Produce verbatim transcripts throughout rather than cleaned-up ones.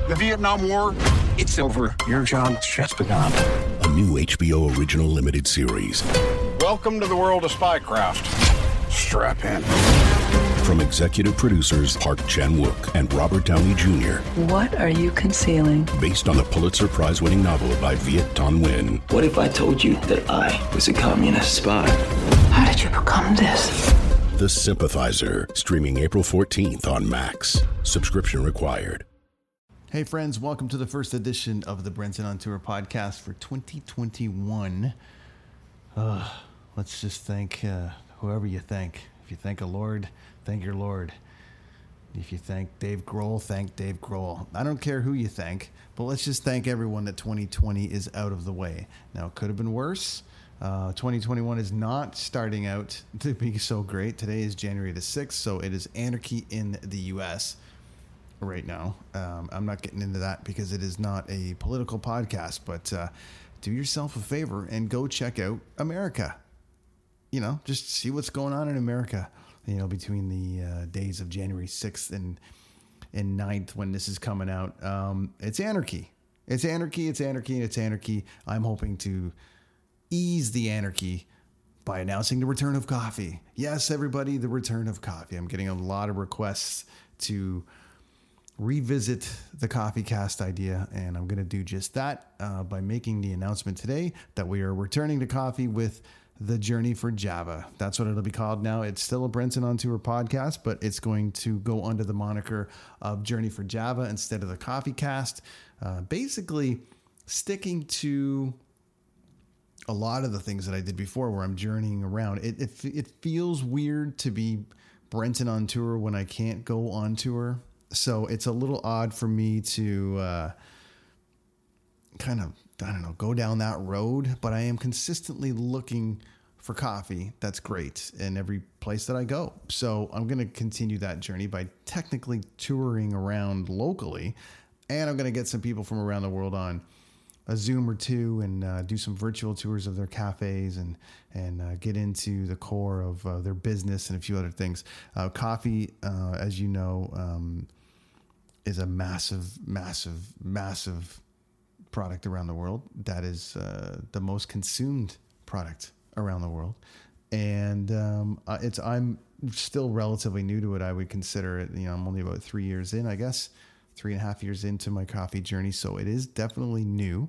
The Vietnam War, it's over. Your job's just begun. A new H B O original limited series. Welcome to the world of spycraft. Strap in. From executive producers Park Chan-wook and Robert Downey Junior What are you concealing? Based on the Pulitzer Prize-winning novel by Viet Thanh Nguyen. What if I told you that I was a communist spy? How did you become this? The Sympathizer, streaming April fourteenth on Max. Subscription required. Hey friends, welcome to the first edition of the Brenton on Tour podcast for twenty twenty-one. Uh, let's just thank uh, whoever you thank. If you thank a Lord, thank your Lord. If you thank Dave Grohl, thank Dave Grohl. I don't care who you thank, but let's just thank everyone that twenty twenty is out of the way. Now, it could have been worse. Uh, twenty twenty-one is not starting out to be so great. Today is January the sixth, so it is anarchy in the U S right now. Um, I'm not getting into that because it is not a political podcast, but uh, do yourself a favor and go check out America. You know, just see what's going on in America, you know, between the uh, days of January sixth and, and ninth when this is coming out. Um, it's anarchy. It's anarchy. It's anarchy. And it's anarchy. I'm hoping to ease the anarchy by announcing the return of coffee. Yes, everybody, the return of coffee. I'm getting a lot of requests to revisit the Coffee Cast idea, and I'm going to do just that uh, by making the announcement today that we are returning to coffee with the Journey for Java. That's what it'll be called now. It's still a Brenton on Tour podcast, but it's going to go under the moniker of Journey for Java instead of the Coffee Cast. Uh, basically, sticking to a lot of the things that I did before where I'm journeying around. It, it, it feels weird to be Brenton on Tour when I can't go on tour. So it's a little odd for me to uh, kind of, I don't know, go down that road, but I am consistently looking for coffee that's great in every place that I go. So I'm going to continue that journey by technically touring around locally, and I'm going to get some people from around the world on a Zoom or two and uh, do some virtual tours of their cafes and and uh, get into the core of uh, their business and a few other things. Uh, coffee, uh, as you know, um, is a massive, massive, massive product around the world. That is uh, the most consumed product around the world. And um, it's I'm still relatively new to it. I would consider it, you know, I'm only about three years in, I guess. Three and a half years into my coffee journey. So it is definitely new.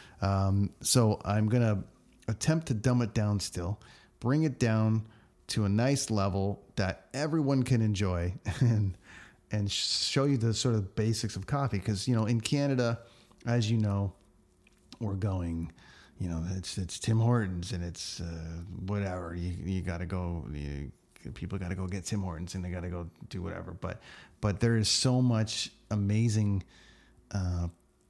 Um, so I'm going to attempt to dumb it down still, bring it down to a nice level that everyone can enjoy and, and show you the sort of basics of coffee. Cause you know, in Canada, as you know, we're going, you know, it's, it's Tim Hortons and it's, uh, whatever you, you gotta go, you, people got to go get Tim Hortons and they got to go do whatever. But, but there is so much amazing uh,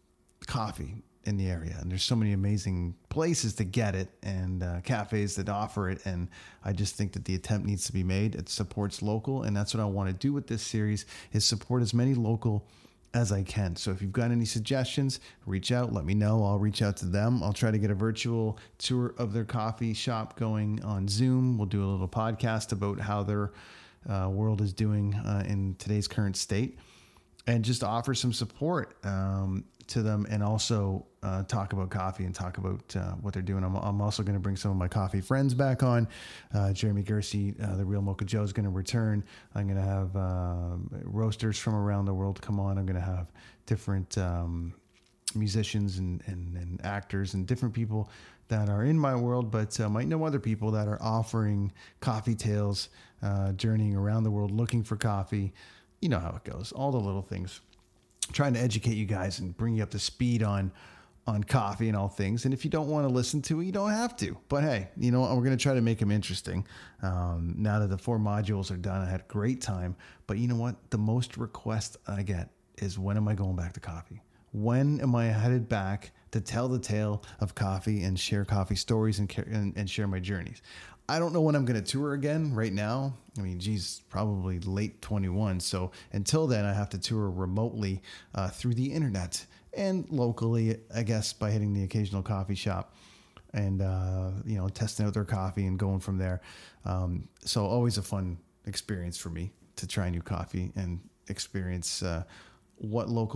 coffee in the area, and there's so many amazing places to get it and uh, cafes that offer it. And I just think that the attempt needs to be made. It supports local, and that's what I want to do with this series is support as many local as I can. So if you've got any suggestions, reach out, let me know. I'll reach out to them. I'll try to get a virtual tour of their coffee shop going on Zoom. We'll do a little podcast about how their uh, world is doing uh, in today's current state, and just offer some support um, to them, and also uh, talk about coffee and talk about uh, what they're doing. I'm, I'm also going to bring some of my coffee friends back on. Uh, Jeremy Gersey, uh, the Real Mocha Joe, is going to return. I'm going to have uh, roasters from around the world come on. I'm going to have different um, musicians and, and, and actors and different people that are in my world, but uh, might know other people that are offering coffee tales, uh, journeying around the world looking for coffee. You know how it goes, all the little things. Trying to educate you guys and bring you up to speed on on coffee and all things. And if you don't want to listen to it, you don't have to. But hey, you know, we're going to try to make them interesting. Um, now that the four modules are done, I had a great time. But you know what? The most request I get is, when am I going back to coffee? When am I headed back to tell the tale of coffee and share coffee stories and and, and share my journeys? I don't know when I'm going to tour again right now. I mean, geez, probably late twenty-one. So until then, I have to tour remotely uh, through the internet and locally, I guess, by hitting the occasional coffee shop and, uh, you know, testing out their coffee and going from there. Um, so always a fun experience for me to try new coffee and experience uh, what local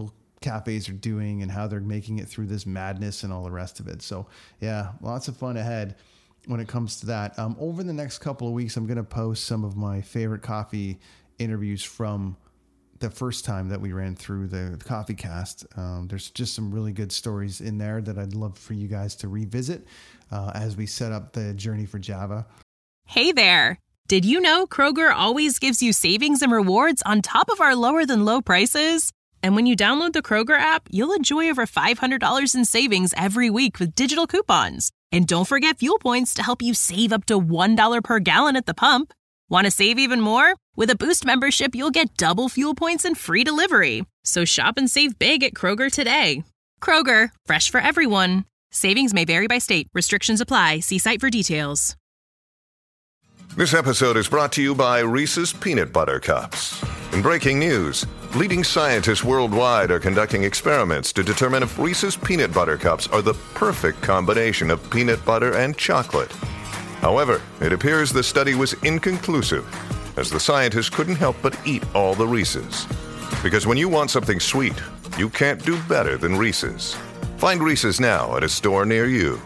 cafes are doing and how they're making it through this madness and all the rest of it. So yeah, lots of fun ahead when it comes to that. Um, over the next couple of weeks, I'm going to post some of my favorite coffee interviews from the first time that we ran through the Coffee Cast. Um, there's just some really good stories in there that I'd love for you guys to revisit uh, as we set up the journey for Java. Hey there. Did you know Kroger always gives you savings and rewards on top of our lower than low prices? And when you download the Kroger app, you'll enjoy over five hundred dollars in savings every week with digital coupons. And don't forget fuel points to help you save up to one dollar per gallon at the pump. Want to save even more? With a Boost membership, you'll get double fuel points and free delivery. So shop and save big at Kroger today. Kroger, fresh for everyone. Savings may vary by state. Restrictions apply. See site for details. This episode is brought to you by Reese's Peanut Butter Cups. In breaking news, leading scientists worldwide are conducting experiments to determine if Reese's Peanut Butter Cups are the perfect combination of peanut butter and chocolate. However, it appears the study was inconclusive, as the scientists couldn't help but eat all the Reese's. Because when you want something sweet, you can't do better than Reese's. Find Reese's now at a store near you.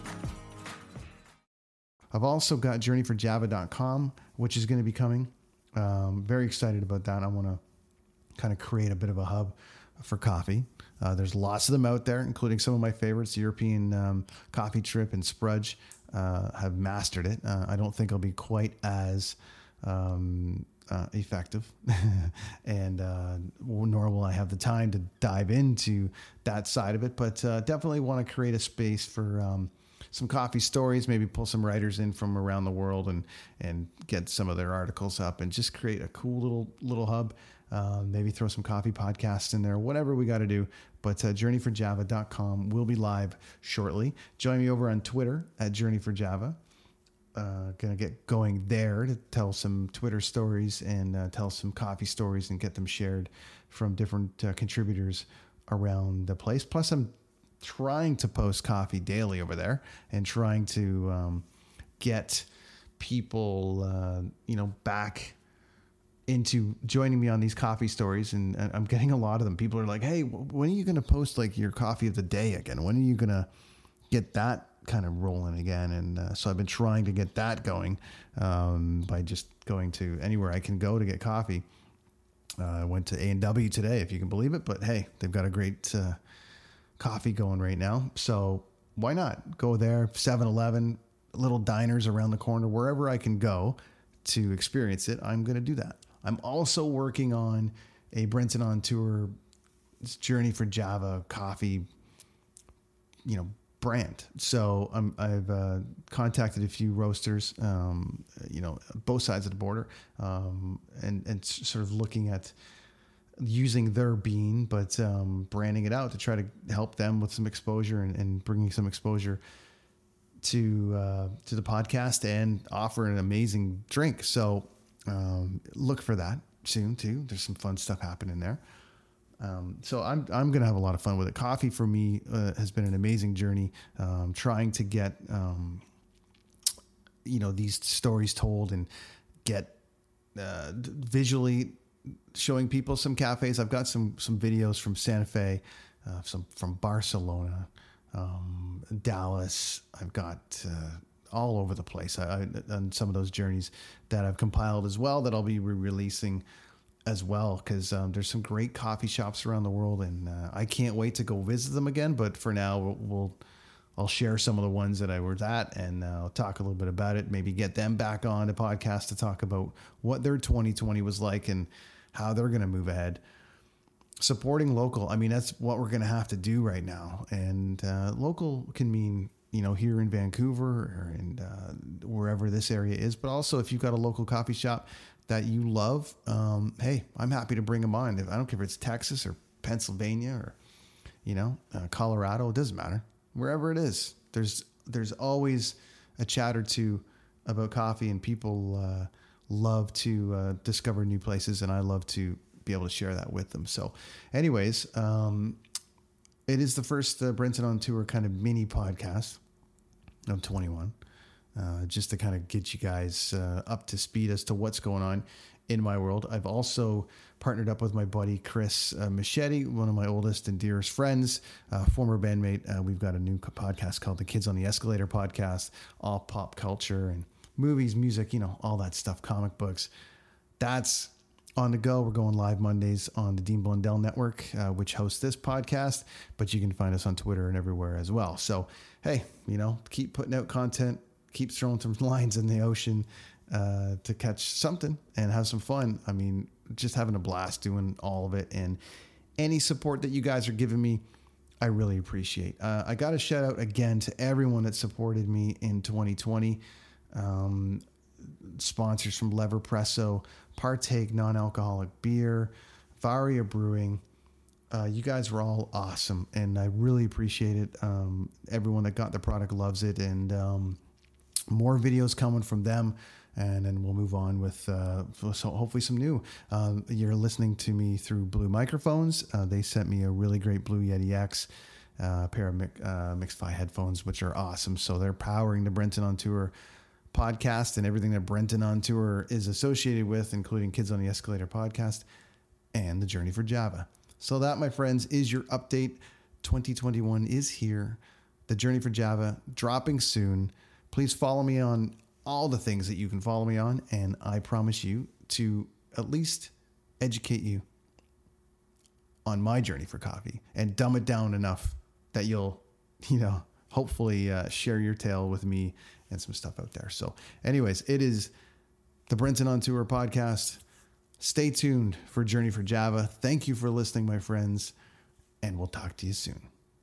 I've also got journey for java dot com, which is going to be coming. Um, very excited about that. I want to kind of create a bit of a hub for coffee. Uh, there's lots of them out there, including some of my favorites. European um, Coffee Trip and Sprudge uh, have mastered it. Uh, I don't think I'll be quite as um, uh, effective, and uh, nor will I have the time to dive into that side of it. But uh, definitely want to create a space for um, some coffee stories, maybe pull some writers in from around the world and and get some of their articles up and just create a cool little little hub. Uh, maybe throw some coffee podcasts in there, whatever we got to do. But uh, journey for java dot com will be live shortly. Join me over on Twitter at journey for java. Uh, going to get going there to tell some Twitter stories and uh, tell some coffee stories and get them shared from different uh, contributors around the place. Plus, I'm trying to post coffee daily over there and trying to um, get people, uh, you know, back into joining me on these coffee stories. And, and I'm getting a lot of them. People are like, hey, when are you going to post like your coffee of the day again? When are you going to get that kind of rolling again? And uh, so I've been trying to get that going um, by just going to anywhere I can go to get coffee. Uh, I went to A and W today, if you can believe it, but hey, they've got a great uh, coffee going right now. So why not go there? seven eleven, little diners around the corner, wherever I can go to experience it, I'm going to do that. I'm also working on a Brenton on Tour Journey for Java coffee, you know, brand. So um, I've uh, contacted a few roasters, um, you know, both sides of the border, um, and, and sort of looking at using their bean, but um, branding it out to try to help them with some exposure and, and bringing some exposure to uh, to the podcast and offer an amazing drink. So um, look for that soon too. There's some fun stuff happening there. Um, so I'm I'm gonna have a lot of fun with it. Coffee for me uh, has been an amazing journey. Um, trying to get um, you know these stories told and get uh, visually showing people some cafes. I've got some some videos from Santa Fe, uh, some from Barcelona, um, Dallas. I've got uh, all over the place I, I, on some of those journeys that I've compiled as well that I'll be re-releasing as well, because um, there's some great coffee shops around the world, and uh, I can't wait to go visit them again. But for now, we'll, we'll I'll share some of the ones that I was at, and uh, I'll talk a little bit about it. Maybe get them back on the podcast to talk about what their twenty twenty was like and how they're going to move ahead. Supporting local, I mean, that's what we're going to have to do right now. And uh, local can mean, you know, here in Vancouver or in uh, wherever this area is, but also if you've got a local coffee shop that you love, um, hey, I'm happy to bring them on. I don't care if it's Texas or Pennsylvania or, you know, uh, Colorado. It doesn't matter. Wherever it is, there's there's always a chat or two about coffee, and people uh, love to uh, discover new places, and I love to be able to share that with them. So anyways, um, it is the first uh, Brenton on Tour kind of mini podcast of twenty-one. uh, just to kind of get you guys uh, up to speed as to what's going on in my world. I've also partnered up with my buddy Chris uh, Machete, one of my oldest and dearest friends, uh, former bandmate. Uh, we've got a new podcast called the Kids on the Escalator podcast, all pop culture and movies, music, you know, all that stuff, comic books. That's on the go. We're going live Mondays on the Dean Blundell Network, uh, which hosts this podcast, but you can find us on Twitter and everywhere as well. So, hey, you know, keep putting out content, keep throwing some lines in the ocean uh, to catch something and have some fun. I mean, just having a blast doing all of it, and any support that you guys are giving me, I really appreciate. Uh, I got a shout out again to everyone that supported me in twenty twenty. Um, sponsors from Leverpresso, Partake Non-Alcoholic Beer, Varia Brewing. Uh, you guys were all awesome, and I really appreciate it. Um, everyone that got the product loves it, and um, more videos coming from them. And then we'll move on with uh, so hopefully some new. Um, you're listening to me through Blue microphones. Uh, they sent me a really great Blue Yeti X, uh, a pair of Mix, uh, Mixify headphones, which are awesome. So they're powering the Brenton on Tour podcast and everything that Brenton on Tour is associated with, including Kids on the Escalator podcast and the Journey for Java. So that, my friends, is your update. twenty twenty-one is here. The Journey for Java dropping soon. Please follow me on all the things that you can follow me on, and I promise you to at least educate you on my journey for coffee and dumb it down enough that you'll, you know, hopefully uh, share your tale with me and some stuff out there. So anyways, it is the Brenton on Tour podcast. Stay tuned for Journey for Java. Thank you for listening, my friends, and we'll talk to you soon.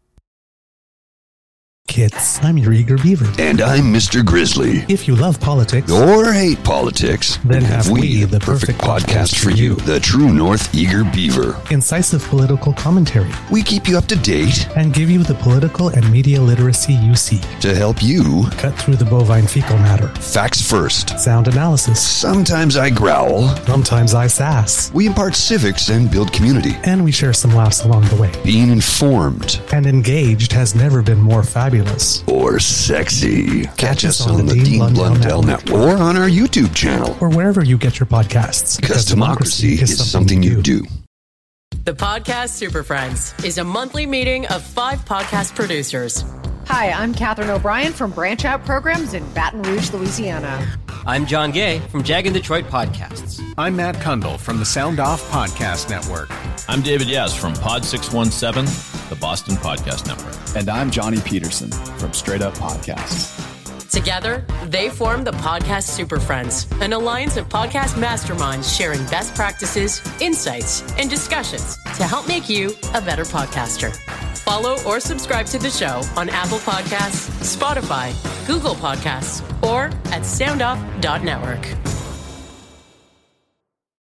Kids, I'm your eager beaver. And I'm Mister Grizzly. If you love politics or hate politics, then have we, we the perfect, perfect podcast, podcast for you. The True North Eager Beaver. Incisive political commentary. We keep you up to date and give you the political and media literacy you seek to help you cut through the bovine fecal matter. Facts first. Sound analysis. Sometimes I growl. Sometimes I sass. We impart civics and build community. And we share some laughs along the way. Being informed and engaged has never been more fabulous. Or sexy. Catch, Catch us on, on the Dean, Dean Blundell, Blundell Network. Network. Or on our YouTube channel. Or wherever you get your podcasts. Because democracy, democracy is, is something, something you do. do. The Podcast Super Friends is a monthly meeting of five podcast producers. Hi, I'm Catherine O'Brien from Branch Out Programs in Baton Rouge, Louisiana. I'm John Gay from Jag and Detroit Podcasts. I'm Matt Kundle from the Sound Off Podcast Network. I'm David Yaz from Pod six one seven, the Boston Podcast Network. And I'm Johnny Peterson from Straight Up Podcasts. Together, they form the Podcast Super Friends, an alliance of podcast masterminds sharing best practices, insights, and discussions to help make you a better podcaster. Follow or subscribe to the show on Apple Podcasts, Spotify, Google Podcasts, or at sound off dot network.